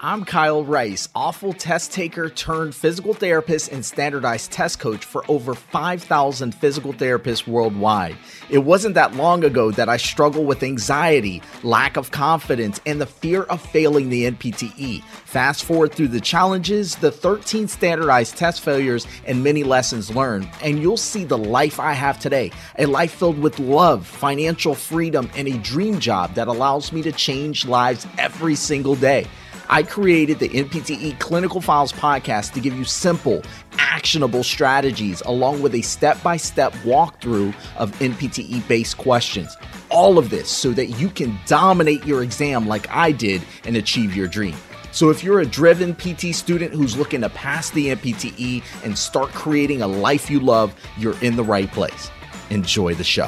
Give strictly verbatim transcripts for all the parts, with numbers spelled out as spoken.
I'm Kyle Rice, awful test taker turned physical therapist and standardized test coach for over five thousand physical therapists worldwide. It wasn't that long ago that I struggled with anxiety, lack of confidence, and the fear of failing the N P T E. Fast forward through the challenges, the thirteen standardized test failures, and many lessons learned, and you'll see the life I have today, a life filled with love, financial freedom, and a dream job that allows me to change lives every single day. I created the N P T E Clinical Files podcast to give you simple, actionable strategies along with a step-by-step walkthrough of N P T E-based questions. All of this so that you can dominate your exam like I did and achieve your dream. So if you're a driven P T student who's looking to pass the N P T E and start creating a life you love, you're in the right place. Enjoy the show.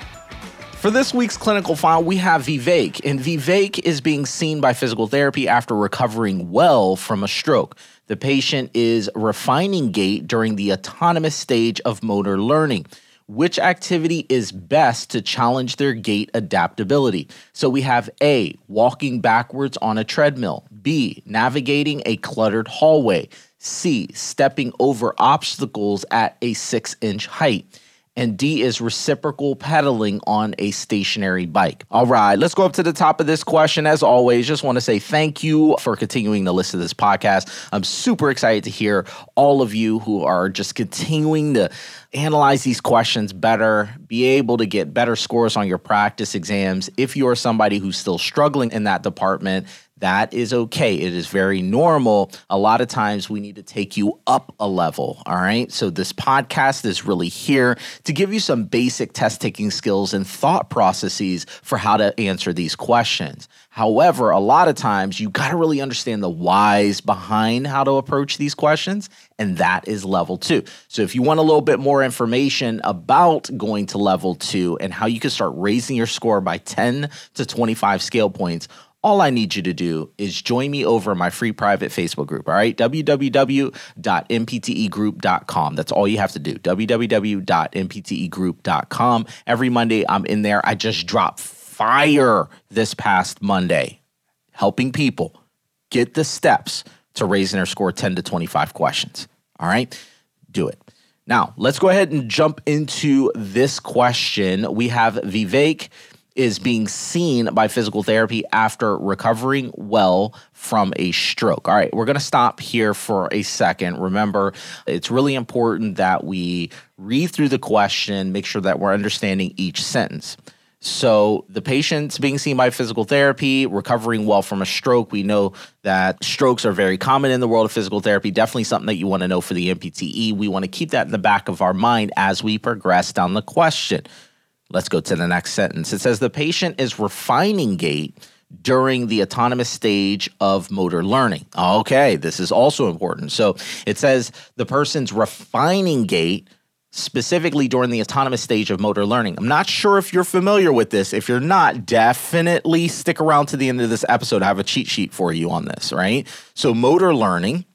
For this week's clinical file, we have Vivek, and Vivek is being seen by physical therapy after recovering well from a stroke. The patient is refining gait during the autonomous stage of motor learning. Which activity is best to challenge their gait adaptability? So we have A, walking backwards on a treadmill, B, navigating a cluttered hallway, C, stepping over obstacles at a six-inch height, and D is reciprocal pedaling on a stationary bike. All right, let's go up to the top of this question. As always, just want to say thank you for continuing to listen to this podcast. I'm super excited to hear all of you who are just continuing to analyze these questions better, be able to get better scores on your practice exams. If you are somebody who's still struggling in that department, that is okay. It is very normal. A lot of times we need to take you up a level, all right? So this podcast is really here to give you some basic test-taking skills and thought processes for how to answer these questions. However, a lot of times you got to really understand the whys behind how to approach these questions, and that is level two. So if you want a little bit more information about going to level two and how you can start raising your score by ten to twenty-five scale points, all I need you to do is join me over in my free private Facebook group, all right? w w w dot m p t e group dot com. That's all you have to do, w w w dot m p t e group dot com. Every Monday, I'm in there. I just dropped fire this past Monday, helping people get the steps to raising their score ten to twenty-five questions, all right? Do it. Now, let's go ahead and jump into this question. We have Vivek is being seen by physical therapy after recovering well from a stroke. All right, we're going to stop here for a second. Remember, it's really important that we read through the question, make sure that we're understanding each sentence. So the patient's being seen by physical therapy, recovering well from a stroke. We know that strokes are very common in the world of physical therapy, definitely something that you want to know for the N P T E. We want to keep that in the back of our mind as we progress down the question. Let's go to the next sentence. It says the patient is refining gait during the autonomous stage of motor learning. Okay, this is also important. So it says the person's refining gait specifically during the autonomous stage of motor learning. I'm not sure if you're familiar with this. If you're not, definitely stick around to the end of this episode. I have a cheat sheet for you on this, right? So motor learning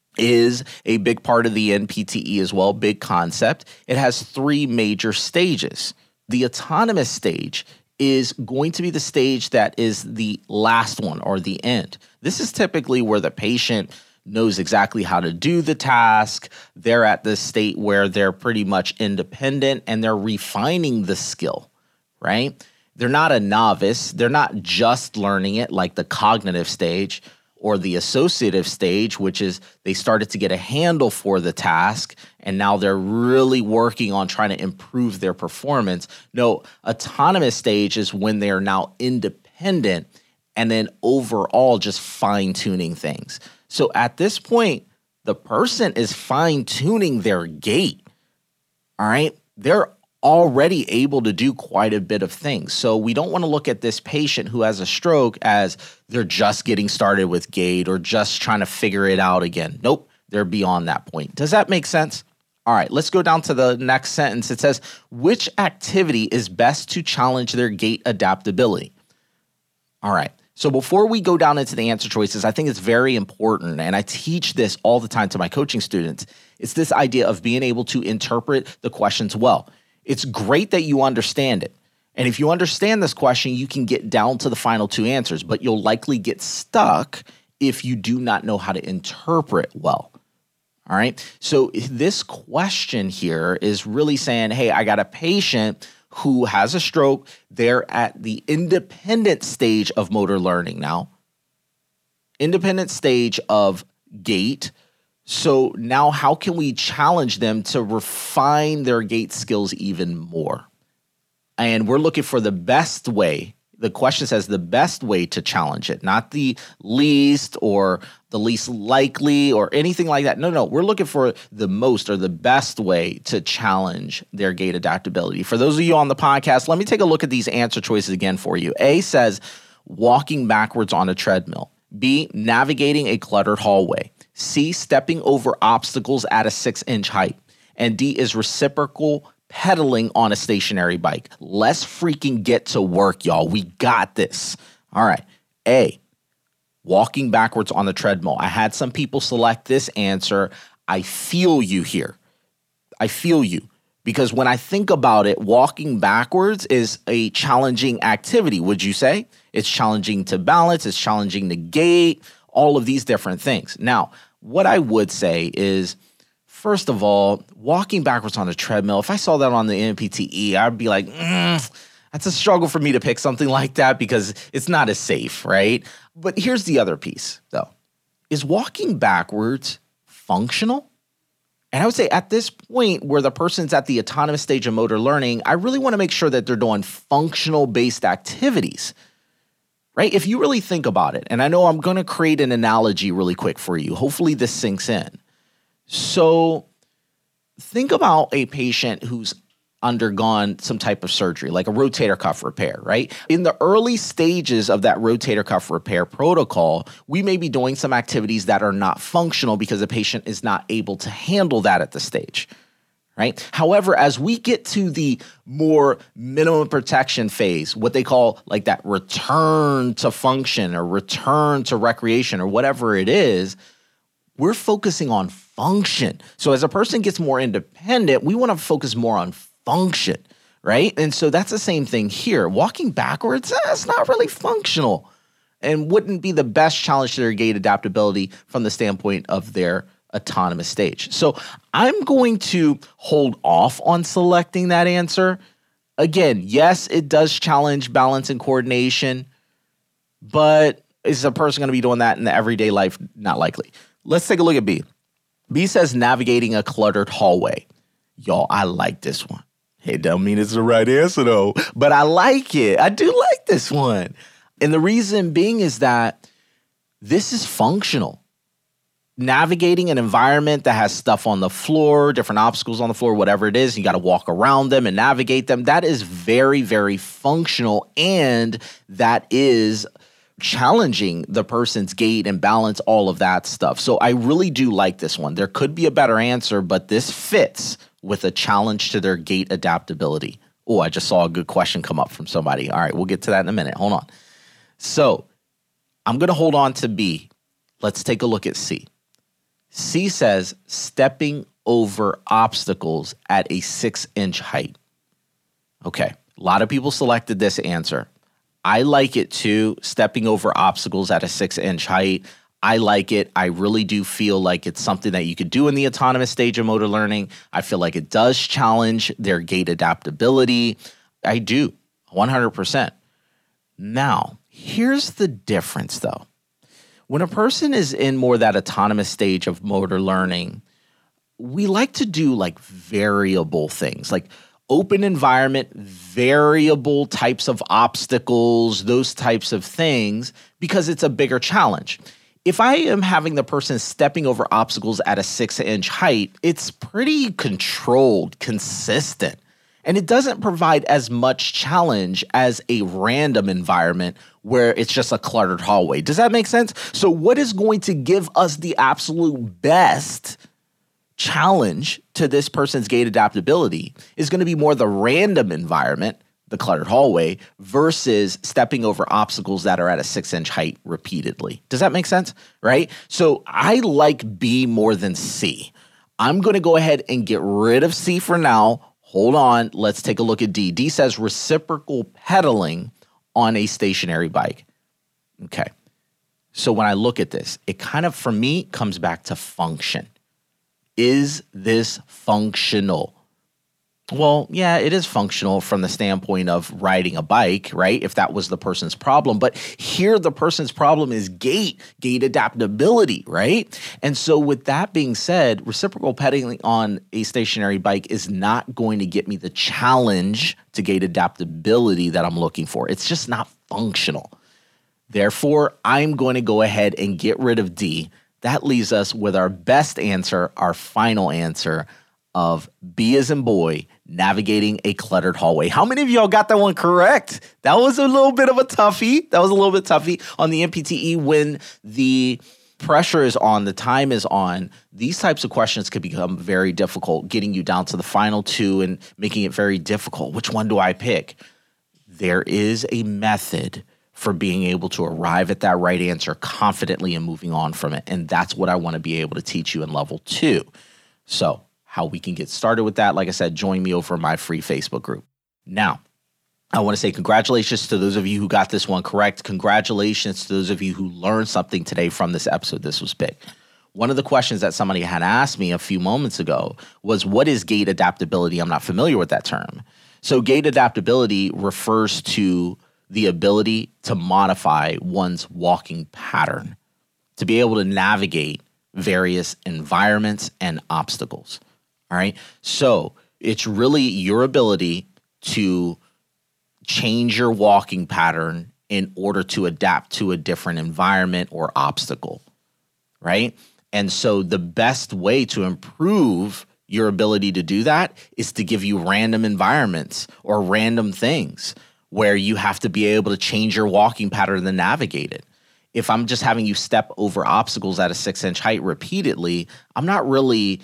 is a big part of the N P T E as well, big concept. It has three major stages. The autonomous stage is going to be the stage that is the last one or the end. This is typically where the patient knows exactly how to do the task. They're at the state where they're pretty much independent and they're refining the skill, right? They're not a novice. They're not just learning it like the cognitive stage or the associative stage, which is they started to get a handle for the task and now they're really working on trying to improve their performance. No, autonomous stage is when they're now independent and then overall just fine-tuning things. So at this point, the person is fine-tuning their gait, all right? They're already able to do quite a bit of things. So we don't want to look at this patient who has a stroke as they're just getting started with gait or just trying to figure it out again. Nope, they're beyond that point. Does that make sense? All right, let's go down to the next sentence. It says, which activity is best to challenge their gait adaptability? All right. So before we go down into the answer choices, I think it's very important, and I teach this all the time to my coaching students. It's this idea of being able to interpret the questions well. It's great that you understand it. And if you understand this question, you can get down to the final two answers, but you'll likely get stuck if you do not know how to interpret well. All right. So this question here is really saying, hey, I got a patient who has a stroke. They're at the independent stage of motor learning now, independent stage of gait. So now how can we challenge them to refine their gait skills even more? And we're looking for the best way. The question says the best way to challenge it, not the least or the least likely or anything like that. No, no, we're looking for the most or the best way to challenge their gait adaptability. For those of you on the podcast, let me take a look at these answer choices again for you. A says walking backwards on a treadmill. B, navigating a cluttered hallway. C, stepping over obstacles at a six-inch height. And D is reciprocal pedaling on a stationary bike. Let's freaking get to work, y'all. We got this. All right. A, walking backwards on the treadmill. I had some people select this answer. I feel you here. I feel you. Because when I think about it, walking backwards is a challenging activity, would you say? It's challenging to balance. It's challenging to gait, all of these different things. Now, what I would say is, first of all, walking backwards on a treadmill, if I saw that on the N P T E, I'd be like, mm, that's a struggle for me to pick something like that because it's not as safe, right? But here's the other piece, though. Is walking backwards functional? And I would say at this point where the person's at the autonomous stage of motor learning, I really want to make sure that they're doing functional-based activities, right? If you really think about it, and I know I'm going to create an analogy really quick for you. Hopefully this sinks in. So think about a patient who's undergone some type of surgery, like a rotator cuff repair, right? In the early stages of that rotator cuff repair protocol, we may be doing some activities that are not functional because the patient is not able to handle that at the stage, right? However, as we get to the more minimum protection phase, what they call like that return to function or return to recreation or whatever it is, we're focusing on function. So as a person gets more independent, we want to focus more on function, right? And so that's the same thing here. Walking backwards, that's not really functional and wouldn't be the best challenge to their gait adaptability from the standpoint of their autonomous stage. So I'm going to hold off on selecting that answer. Again, yes, it does challenge balance and coordination, but is a person going to be doing that in the everyday life? Not likely. Let's take a look at B. B says navigating a cluttered hallway. Y'all, I like this one. It don't mean it's the right answer though, but I like it. I do like this one. And the reason being is that this is functional. Navigating an environment that has stuff on the floor, different obstacles on the floor, whatever it is, you got to walk around them and navigate them. That is very, very functional, and that is challenging the person's gait and balance, all of that stuff. So I really do like this one. There could be a better answer, but this fits with a challenge to their gait adaptability. Oh, I just saw a good question come up from somebody. All right, we'll get to that in a minute. Hold on. So I'm going to hold on to B. Let's take a look at C. C says stepping over obstacles at a six-inch height. Okay, a lot of people selected this answer. I like it too, stepping over obstacles at a six-inch height. I like it. I really do feel like it's something that you could do in the autonomous stage of motor learning. I feel like it does challenge their gait adaptability. I do, one hundred percent. Now, here's the difference though. When a person is in more that autonomous stage of motor learning, we like to do like variable things, like open environment, variable types of obstacles, those types of things, because it's a bigger challenge. If I am having the person stepping over obstacles at a six-inch height, it's pretty controlled, consistent, and it doesn't provide as much challenge as a random environment where it's just a cluttered hallway. Does that make sense? So what is going to give us the absolute best challenge to this person's gait adaptability is going to be more the random environment, the cluttered hallway, versus stepping over obstacles that are at a six-inch height repeatedly. Does that make sense? Right? So I like B more than C. I'm going to go ahead and get rid of C for now. Hold on. Let's take a look at D. D says reciprocal pedaling on a stationary bike. Okay. So when I look at this, it kind of, for me, comes back to function. Is this functional? Well, yeah, it is functional from the standpoint of riding a bike, right? If that was the person's problem. But here, the person's problem is gait, gait adaptability, right? And so with that being said, reciprocal pedaling on a stationary bike is not going to get me the challenge to gait adaptability that I'm looking for. It's just not functional. Therefore, I'm going to go ahead and get rid of D. That leaves us with our best answer, our final answer of B as in boy, navigating a cluttered hallway. How many of y'all got that one correct? That was a little bit of a toughie. That was a little bit toughie on the N P T E when the pressure is on, the time is on. These types of questions could become very difficult, getting you down to the final two and making it very difficult. Which one do I pick? There is a method for being able to arrive at that right answer confidently and moving on from it. And that's what I want to be able to teach you in level two. So how we can get started with that, like I said, join me over my free Facebook group. Now, I want to say congratulations to those of you who got this one correct. Congratulations to those of you who learned something today from this episode. This was big. One of the questions that somebody had asked me a few moments ago was, what is gait adaptability? I'm not familiar with that term. So gait adaptability refers to the ability to modify one's walking pattern to be able to navigate various environments and obstacles. All right. So it's really your ability to change your walking pattern in order to adapt to a different environment or obstacle. Right. And so the best way to improve your ability to do that is to give you random environments or random things where you have to be able to change your walking pattern and navigate it. If I'm just having you step over obstacles at a six inch height repeatedly, I'm not really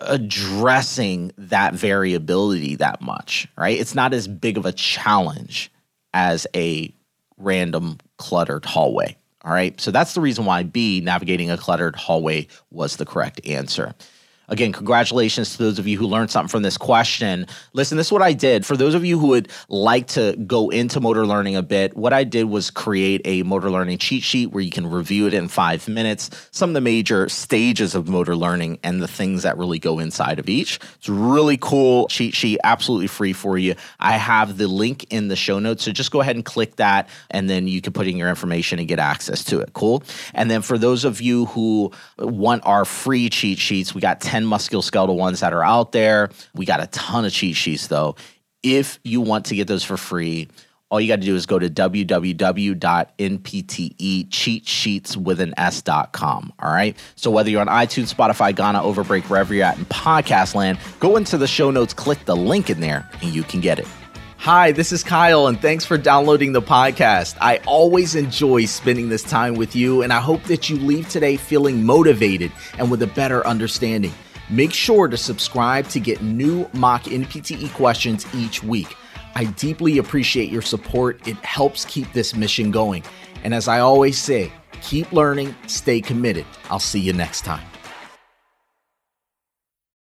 addressing that variability that much, right? It's not as big of a challenge as a random cluttered hallway. All right. So that's the reason why B, navigating a cluttered hallway, was the correct answer. Again, congratulations to those of you who learned something from this question. Listen, this is what I did. For those of you who would like to go into motor learning a bit, what I did was create a motor learning cheat sheet where you can review it in five minutes, some of the major stages of motor learning and the things that really go inside of each. It's a really cool cheat sheet, absolutely free for you. I have the link in the show notes, so just go ahead and click that, and then you can put in your information and get access to it. Cool. And then for those of you who want our free cheat sheets, we got ten musculoskeletal ones that are out there. We got a ton of cheat sheets though. If you want to get those for free, all you got to do is go to w w w dot n p t e cheat sheets with an s dot com. All right. So whether you're on iTunes, Spotify, Ghana, Overbreak, wherever you're at in podcast land, go into the show notes, click the link in there, and you can get it. Hi, this is Kyle, and thanks for downloading the podcast. I always enjoy spending this time with you, and I hope that you leave today feeling motivated and with a better understanding. Make sure to subscribe to get new mock N P T E questions each week. I deeply appreciate your support. It helps keep this mission going. And as I always say, keep learning, stay committed. I'll see you next time.